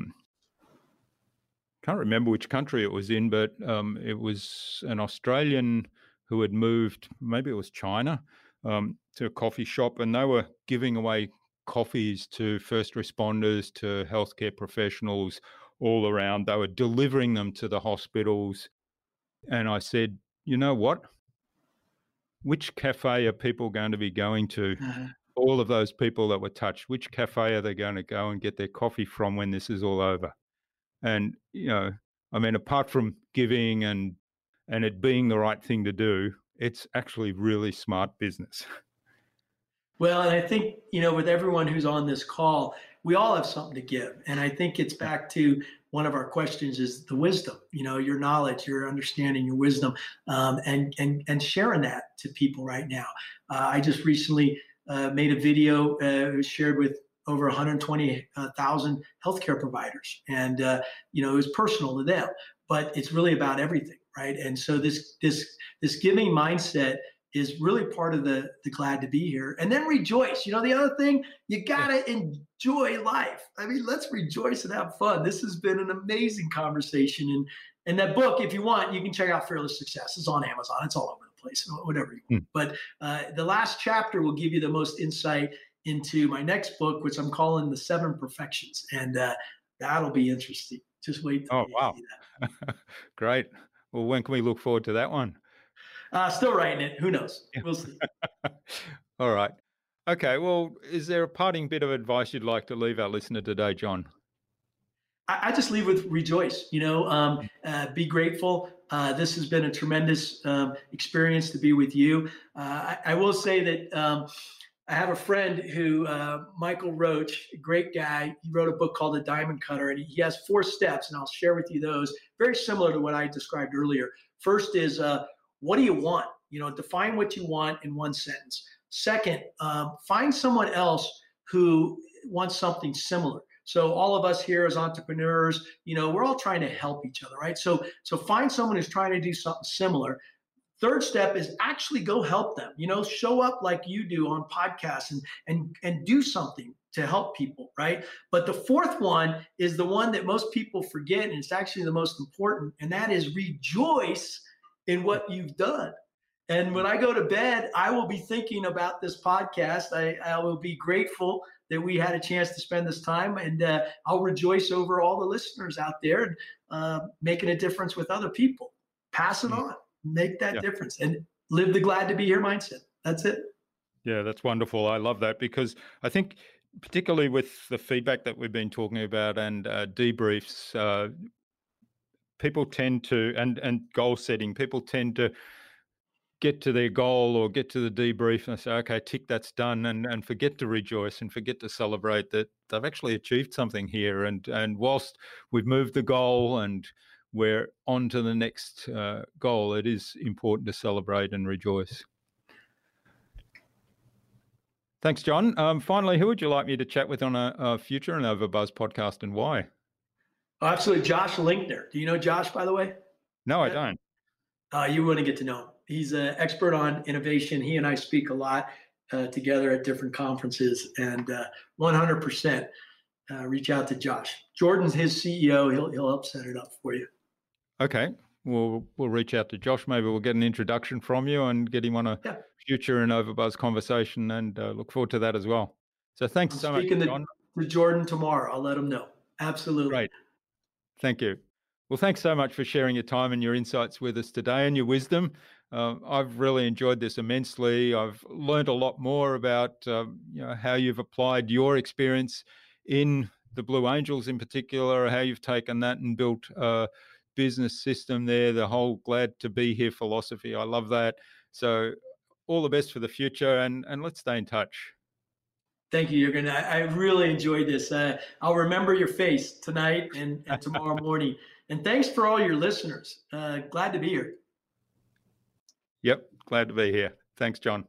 Can't remember which country it was in, but it was an Australian who had moved, maybe it was China, to a coffee shop, and they were giving away coffees to first responders, to healthcare professionals all around. They were delivering them to the hospitals. And I said, you know what? Which cafe are people going to be going to? All of those people that were touched, which cafe are they going to go and get their coffee from when this is all over? And, apart from giving and it being the right thing to do, it's actually really smart business. Well, and I think, with everyone who's on this call, we all have something to give. And I think it's back to one of our questions is the wisdom, your knowledge, your understanding, your wisdom, and sharing that to people right now. I just recently made a video shared with over 120,000 healthcare providers. And, it was personal to them, but it's really about everything, right? And so this giving mindset is really part of the glad to be here. And then rejoice. The other thing, you got to enjoy life. I mean, let's rejoice and have fun. This has been an amazing conversation. And that book, if you want, you can check out Fearless Success. It's on Amazon. It's all over the place, whatever you want. But the last chapter will give you the most insight into my next book, which I'm calling The 7 Perfections. And that'll be interesting. Just wait. Oh, wow. Great. Well, when can we look forward to that one? Still writing it. Who knows? We'll see. All right. Okay. Well, is there a parting bit of advice you'd like to leave our listener today, John? I just leave with rejoice, be grateful. This has been a tremendous experience to be with you. I will say that I have a friend who, Michael Roach, a great guy. He wrote a book called The Diamond Cutter, and he has 4 steps, and I'll share with you those, very similar to what I described earlier. First is, what do you want? Define what you want in 1 sentence. Second, find someone else who wants something similar. So all of us here as entrepreneurs, we're all trying to help each other, right? So find someone who's trying to do something similar. Third step is actually go help them, show up like you do on podcasts and do something to help people, right? But the fourth one is the one that most people forget, and it's actually the most important, and that is rejoice in what you've done. And when I go to bed, I will be thinking about this podcast. I will be grateful that we had a chance to spend this time, and I'll rejoice over all the listeners out there making a difference with other people. Pass it on, make that difference, and live the glad to be here mindset. That's it. Yeah, that's wonderful. I love that, because I think particularly with the feedback that we've been talking about and debriefs, people tend to, and goal setting, people tend to get to their goal or get to the debrief and say, okay, tick, that's done, and forget to rejoice and forget to celebrate that they've actually achieved something here. And whilst we've moved the goal and we're on to the next goal, it is important to celebrate and rejoice. Thanks, John. Finally, who would you like me to chat with on a future and Overbuzz podcast, and why? Oh, absolutely. Josh Linkner. Do you know Josh, by the way? No, I don't. You want to get to know him. He's an expert on innovation. He and I speak a lot together at different conferences, and 100% reach out to Josh. Jordan's his CEO. He'll help set it up for you. Okay. We'll reach out to Josh. Maybe we'll get an introduction from you and get him on a future and Overbuzz conversation, and look forward to that as well. So thanks so much, John. To Jordan tomorrow. I'll let him know. Absolutely. Great. Thank you. Well, thanks so much for sharing your time and your insights with us today and your wisdom. I've really enjoyed this immensely. I've learned a lot more about how you've applied your experience in the Blue Angels in particular, how you've taken that and built a business system there, the whole glad to be here philosophy. I love that. So all the best for the future, and let's stay in touch. Thank you, Jürgen. I really enjoyed this. I'll remember your face tonight and tomorrow morning. And thanks for all your listeners. Glad to be here. Yep, glad to be here. Thanks, John.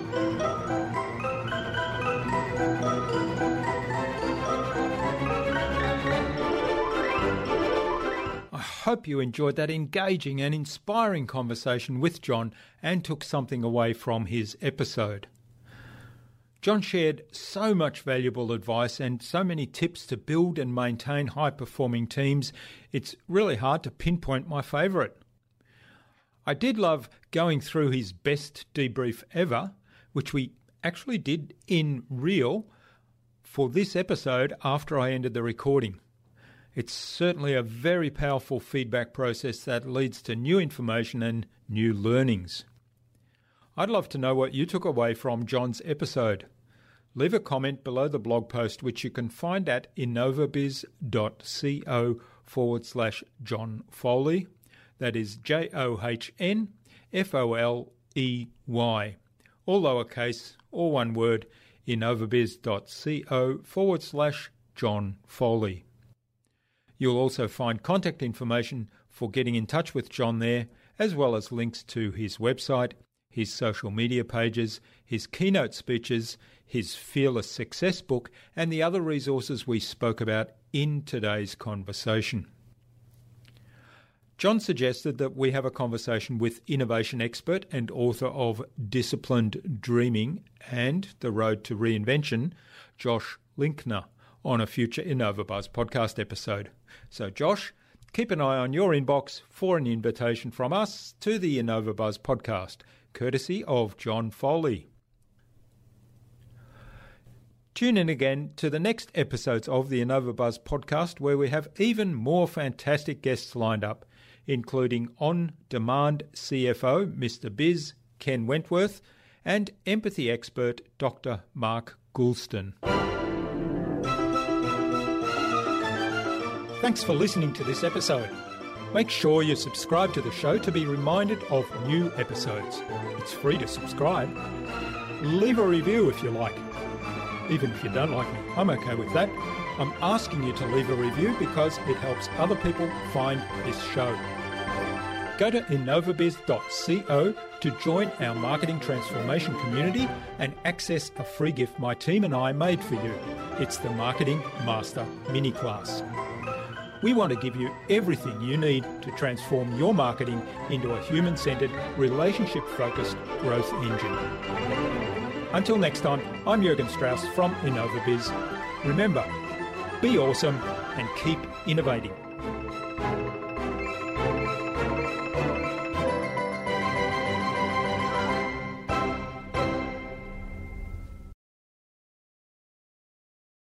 I hope you enjoyed that engaging and inspiring conversation with John and took something away from his episode. John shared so much valuable advice and so many tips to build and maintain high-performing teams, it's really hard to pinpoint my favourite. I did love going through his best debrief ever, which we actually did in real for this episode after I ended the recording. It's certainly a very powerful feedback process that leads to new information and new learnings. I'd love to know what you took away from John's episode. Leave a comment below the blog post, which you can find at innovabiz.co/John Foley. That is JOHNFOLEY. All lowercase, all one word, innovabiz.co/John Foley. You'll also find contact information for getting in touch with John there, as well as links to his website, his social media pages, his keynote speeches, his Fearless Success book, and the other resources we spoke about in today's conversation. John suggested that we have a conversation with innovation expert and author of Disciplined Dreaming and The Road to Reinvention, Josh Linkner, on a future InnovaBuzz podcast episode. So Josh, keep an eye on your inbox for an invitation from us to the InnovaBuzz podcast, courtesy of John Foley. Tune in again to the next episodes of the InnovaBuzz podcast, where we have even more fantastic guests lined up, including on-demand CFO Mr. Biz, Ken Wentworth, and empathy expert Dr. Mark Goulston. Thanks for listening to this episode. Make sure you subscribe to the show to be reminded of new episodes. It's free to subscribe. Leave a review if you like. Even if you don't like me, I'm okay with that. I'm asking you to leave a review because it helps other people find this show. Go to innovabiz.co to join our marketing transformation community and access a free gift my team and I made for you. It's the Marketing Master Mini Class. We want to give you everything you need to transform your marketing into a human-centered, relationship-focused growth engine. Until next time, I'm Jürgen Strauss from InnovaBiz. Remember, be awesome and keep innovating.